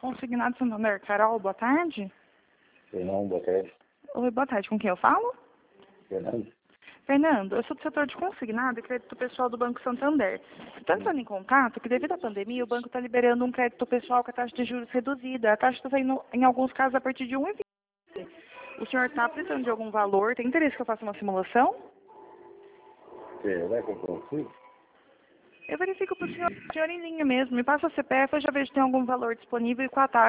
Consignado Santander. Carol, boa tarde. Fernando, boa tarde. Oi, boa tarde. Com quem eu falo? Fernando? Fernando, eu sou do setor de consignado e crédito pessoal do Banco Santander. Estou entrando em contato que devido à pandemia o banco está liberando um crédito pessoal com a taxa de juros reduzida. A taxa está saindo, em alguns casos, a partir de 1,20. O senhor está precisando de algum valor? Tem interesse que eu faça uma simulação? Será que eu consigo? Eu verifico para o senhor em linha mesmo. Me passa o CPF, eu já vejo se tem algum valor disponível e com a taxa.